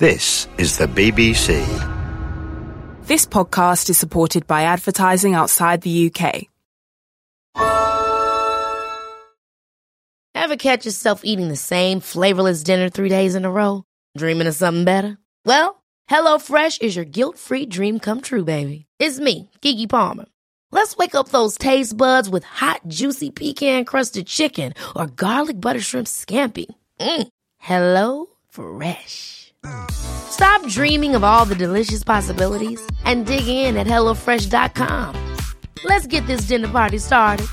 This is the BBC. This podcast is supported by advertising outside the UK. Ever catch yourself eating the same flavorless dinner 3 days in a row? Dreaming of something better? Well, HelloFresh is your guilt-free dream come true, baby. It's me, Keke Palmer. Let's wake up those taste buds with hot, juicy pecan-crusted chicken or garlic butter shrimp scampi. HelloFresh. Stop dreaming of all the delicious possibilities and dig in at HelloFresh.com. Let's get this dinner party started.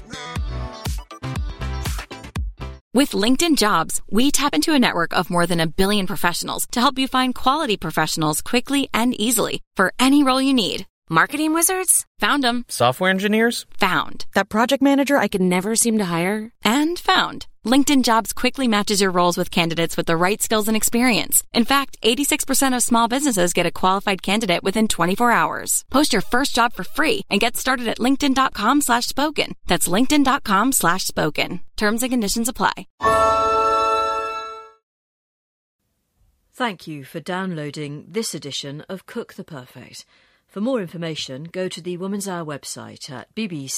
With LinkedIn Jobs, we tap into a network of more than 1 billion professionals to help you find quality professionals quickly and easily for any role you need. Marketing wizards? Found them. Software engineers? Found. That project manager I could never seem to hire? And found. LinkedIn Jobs quickly matches your roles with candidates with the right skills and experience. In fact, 86% of small businesses get a qualified candidate within 24 hours. Post your first job for free and get started at linkedin.com/spoken. That's linkedin.com/spoken. Terms and conditions apply. Thank you for downloading this edition of Cook the Perfect. For more information, go to the Woman's Hour website at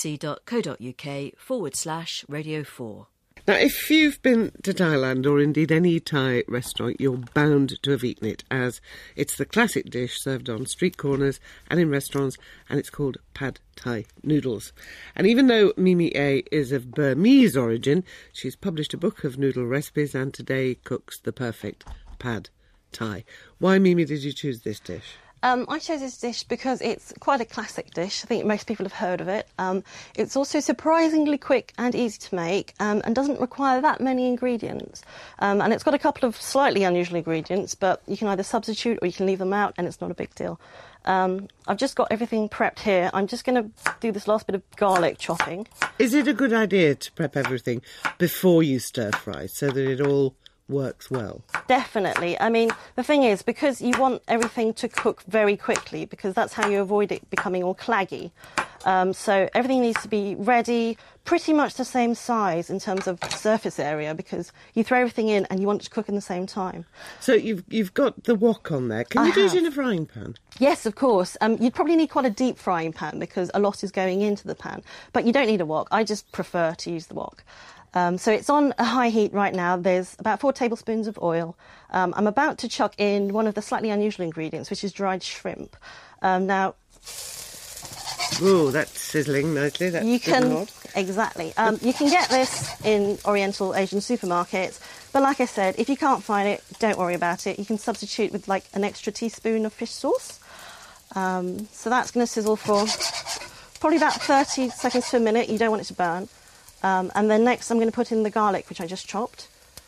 bbc.co.uk/Radio 4. Now, if you've been to Thailand or indeed any Thai restaurant, you're bound to have eaten it, as it's the classic dish served on street corners and in restaurants, and it's called Pad Thai noodles. And even though Mimi A is of Burmese origin, she's published a book of noodle recipes and today cooks the perfect Pad Thai. Why, Mimi, did you choose this dish? I chose this dish because it's quite a classic dish. I think most people have heard of it. It's also surprisingly quick and easy to make and doesn't require that many ingredients. And it's got a couple of slightly unusual ingredients, but you can either substitute or you can leave them out and it's not a big deal. I've just got everything prepped here. I'm just going to do this last bit of garlic chopping. Is it a good idea to prep everything before you stir fry so that it all works well? Definitely. I mean, the thing is, because you want everything to cook very quickly, because that's how you avoid it becoming all claggy. So everything needs to be ready, pretty much the same size in terms of surface area, because you throw everything in and you want it to cook in the same time. So you've got the wok on there. Can you do it in a frying pan? Yes, of course. You'd probably need quite a deep frying pan because a lot is going into the pan. But you don't need a wok. I just prefer to use the wok. So it's on a high heat right now. There's about 4 tablespoons of oil. I'm about to chuck in one of the slightly unusual ingredients, which is dried shrimp. Now... Ooh, that's sizzling nicely. That's you can exactly. You can get this in Oriental Asian supermarkets, but like I said, if you can't find it, don't worry about it. You can substitute with like an extra teaspoon of fish sauce. So that's going to sizzle for probably about 30 seconds to a minute. You don't want it to burn. And then next I'm going to put in the garlic, which I just chopped.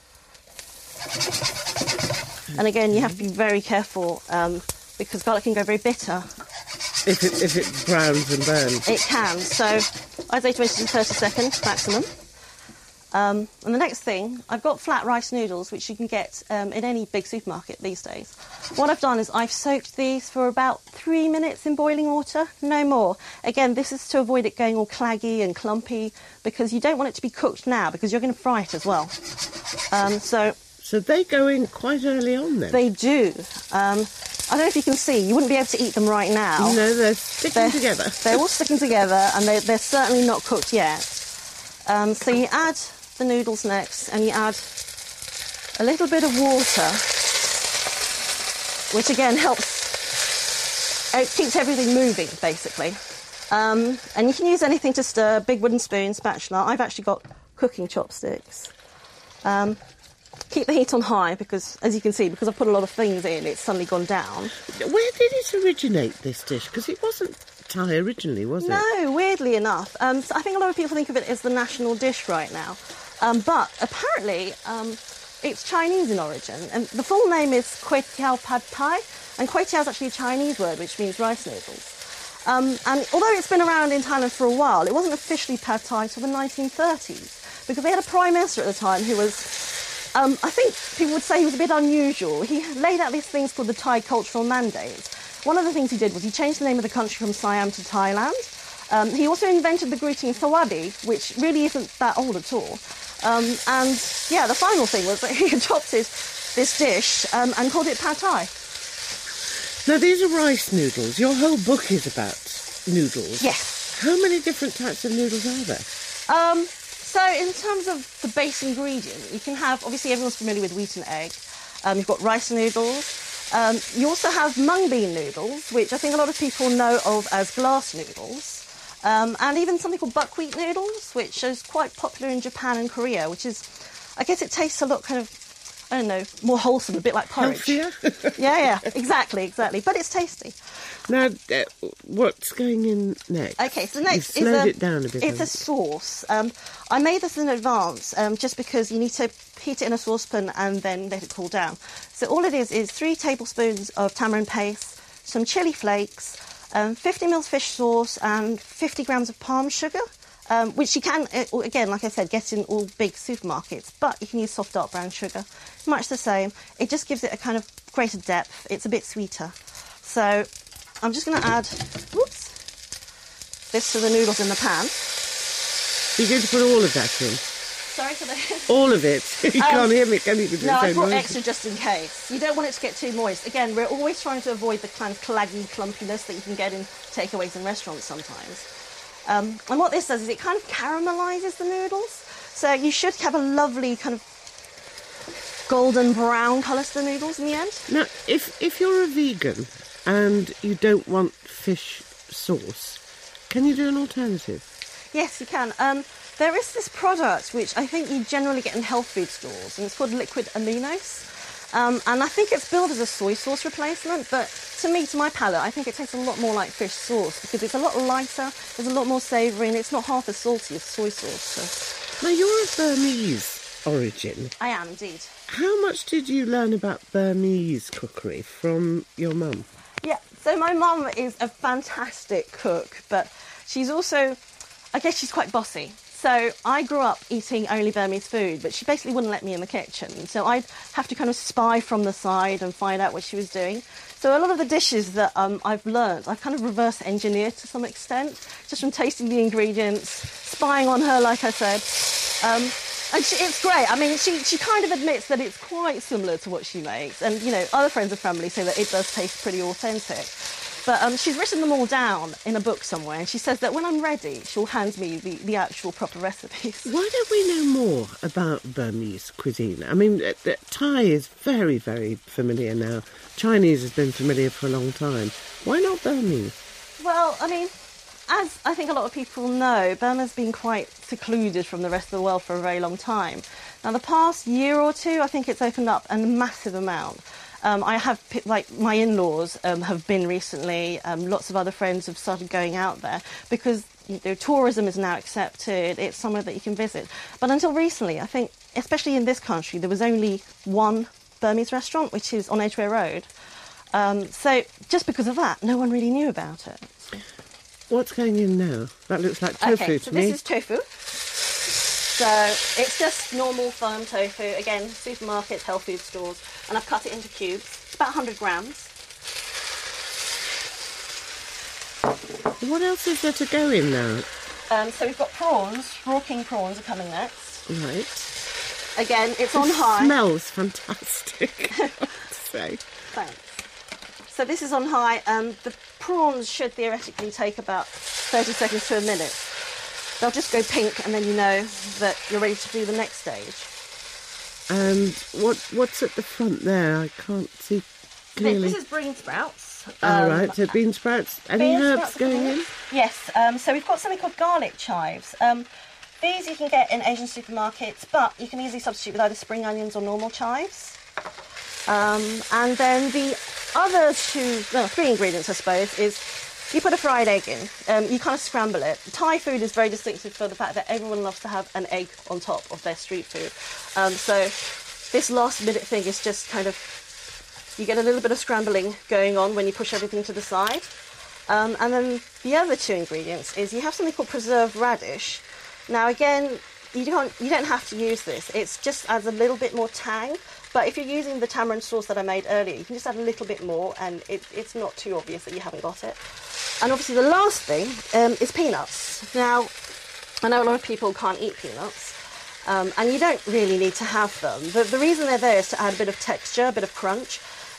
And again, you have to be very careful because garlic can go very bitter. If it browns and burns. It can. So I'd say 20 to 30 seconds maximum. And the next thing, I've got flat rice noodles, which you can get in any big supermarket these days. What I've done is I've soaked these for about 3 minutes in boiling water, no more. Again, this is to avoid it going all claggy and clumpy, because you don't want it to be cooked now, because you're going to fry it as well. So they go in quite early on then? They do. I don't know if you can see, you wouldn't be able to eat them right now. No, they're sticking together. They're all sticking together, and they're certainly not cooked yet. So you add the noodles next, and you add a little bit of water, which again helps, it keeps everything moving basically. And you can use anything to stir, big wooden spoon, spatula. I've actually got cooking chopsticks. Keep the heat on high because, as you can see, because I've put a lot of things in, it's suddenly gone down. Where did it originate, this dish? Because it wasn't Thai originally, was it? No, weirdly enough. So I think a lot of people think of it as the national dish right now. But apparently it's Chinese in origin. And the full name is Kway Teow Pad Thai. And Kway Teow is actually a Chinese word which means rice noodles. And although it's been around in Thailand for a while, it wasn't officially Pad Thai until the 1930s. Because they had a prime minister at the time who was... I think people would say he was a bit unusual. He laid out these things called the Thai Cultural Mandate. One of the things he did was he changed the name of the country from Siam to Thailand. He also invented the greeting Sawadi, which really isn't that old at all. And yeah, the final thing was that he adopted this dish and called it Pad Thai. Now, these are rice noodles. Your whole book is about noodles. Yes. How many different types of noodles are there? So in terms of the base ingredient, you can have, obviously everyone's familiar with wheat and egg. You've got rice noodles. You also have mung bean noodles, which I think a lot of people know of as glass noodles. And even something called buckwheat noodles, which is quite popular in Japan and Korea, which is, I guess it tastes a lot kind of, I don't know, more wholesome, a bit like porridge. Healthier? Yeah, exactly. But it's tasty. Now, what's going in next? Okay, so next You've slowed it down a bit. It's a sauce. I made this in advance just because you need to heat it in a saucepan and then let it cool down. So all it is 3 tablespoons of tamarind paste, some chilli flakes, 50 ml fish sauce and 50 grams of palm sugar, which you can, again, like I said, get in all big supermarkets, but you can use soft dark brown sugar. Much the same. It just gives it a kind of greater depth. It's a bit sweeter. So I'm just going to add, this to the noodles in the pan. You're going to put all of that in? Sorry for the... All of it? You can't hear me, can you? No, I brought extra just in case. You don't want it to get too moist. Again, we're always trying to avoid the kind of claggy clumpiness that you can get in takeaways in restaurants sometimes. And what this does is it kind of caramelises the noodles. So you should have a lovely kind of golden brown colour to the noodles in the end. Now, if you're a vegan and you don't want fish sauce, can you do an alternative? Yes, you can. There is this product which I think you generally get in health food stores, and it's called liquid aminos. And I think it's billed as a soy sauce replacement, but to my palate, I think it tastes a lot more like fish sauce because it's a lot lighter, there's a lot more savoury, and it's not half as salty as soy sauce. So. Now, you're of Burmese origin. I am, indeed. How much did you learn about Burmese cookery from your mum? Yeah, so my mum is a fantastic cook, but she's also, I guess she's quite bossy. So I grew up eating only Burmese food, but she basically wouldn't let me in the kitchen. So I'd have to kind of spy from the side and find out what she was doing. So a lot of the dishes that I've learned, I've kind of reverse engineered to some extent, just from tasting the ingredients, spying on her, like I said. And it's great. I mean, she kind of admits that it's quite similar to what she makes. And, you know, other friends and family say that it does taste pretty authentic. But she's written them all down in a book somewhere, and she says that when I'm ready, she'll hand me the actual proper recipes. Why don't we know more about Burmese cuisine? I mean, Thai is very, very familiar now. Chinese has been familiar for a long time. Why not Burmese? Well, I mean, as I think a lot of people know, Burma's been quite secluded from the rest of the world for a very long time. Now, the past year or two, I think it's opened up a massive amount. I have, like, my in-laws have been recently. Lots of other friends have started going out there because tourism is now accepted. It's somewhere that you can visit. But until recently, I think, especially in this country, there was only one Burmese restaurant, which is on Edgware Road. So just because of that, no one really knew about it. What's going in now? That looks like tofu to me. So this is tofu. So it's just normal firm tofu, again, supermarkets, health food stores, and I've cut it into cubes. It's about 100 grams. What else is there to go in now? So we've got prawns. Raw king prawns are coming next. Right. Again, it's on high. It smells fantastic, I have to say. Thanks. So this is on high. The prawns should theoretically take about 30 seconds to a minute. They'll just go pink, and then you know that you're ready to do the next stage. And what's at the front there? I can't see clearly. This is bean sprouts. Right, so bean sprouts. Any herbs going in? Yes, so we've got something called garlic chives. These you can get in Asian supermarkets, but you can easily substitute with either spring onions or normal chives. And then the other three ingredients, I suppose, is you put a fried egg in. You kind of scramble it. Thai food is very distinctive for the fact that everyone loves to have an egg on top of their street food. So this last minute thing is just kind of, you get a little bit of scrambling going on when you push everything to the side. And then the other two ingredients is you have something called preserved radish. Now again, you don't have to use this. It's just adds a little bit more tang. But if you're using the tamarind sauce that I made earlier, you can just add a little bit more, and it's not too obvious that you haven't got it. And obviously the last thing is peanuts. Now, I know a lot of people can't eat peanuts, and you don't really need to have them. The reason they're there is to add a bit of texture, a bit of crunch.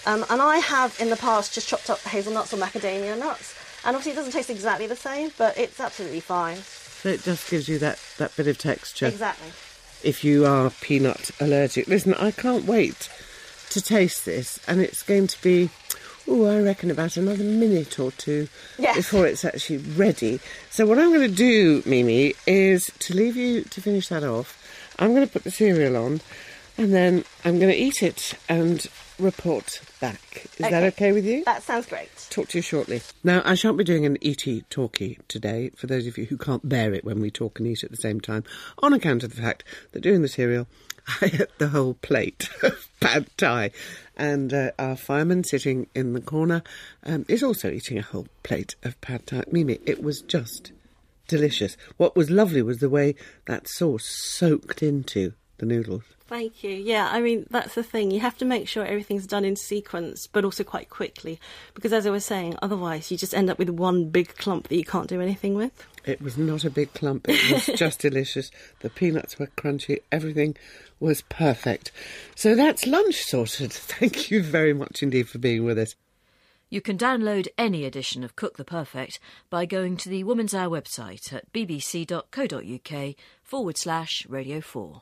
And I have, in the past, just chopped up hazelnuts or macadamia nuts. And obviously it doesn't taste exactly the same, but it's absolutely fine. So it just gives you that bit of texture. Exactly. If you are peanut allergic. Listen, I can't wait to taste this. And it's going to be, I reckon about another minute or two before it's actually ready. So what I'm going to do, Mimi, is to leave you to finish that off. I'm going to put the cereal on. And then I'm going to eat it and report back. Is that okay with you? That sounds great. Talk to you shortly. Now, I shan't be doing an eaty talkie today, for those of you who can't bear it when we talk and eat at the same time, on account of the fact that doing the cereal, I ate the whole plate of pad thai. And our fireman sitting in the corner is also eating a whole plate of pad thai. Mimi, it was just delicious. What was lovely was the way that sauce soaked into the noodles. Thank you. Yeah, I mean, that's the thing. You have to make sure everything's done in sequence, but also quite quickly. Because as I was saying, otherwise you just end up with one big clump that you can't do anything with. It was not a big clump. It was just delicious. The peanuts were crunchy. Everything was perfect. So that's lunch sorted. Thank you very much indeed for being with us. You can download any edition of Cook the Perfect by going to the Woman's Hour website at bbc.co.uk/Radio 4.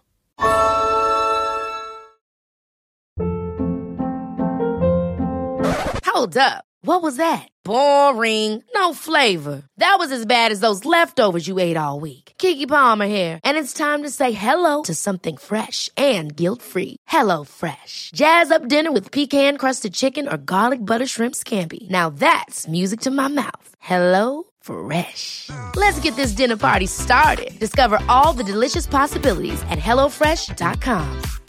Hold up. What was that? Boring. No flavor. That was as bad as those leftovers you ate all week. Keke Palmer here, and it's time to say hello to something fresh and guilt-free. Hello Fresh. Jazz up dinner with pecan-crusted chicken or garlic butter shrimp scampi. Now that's music to my mouth. Hello Fresh. Let's get this dinner party started. Discover all the delicious possibilities at HelloFresh.com.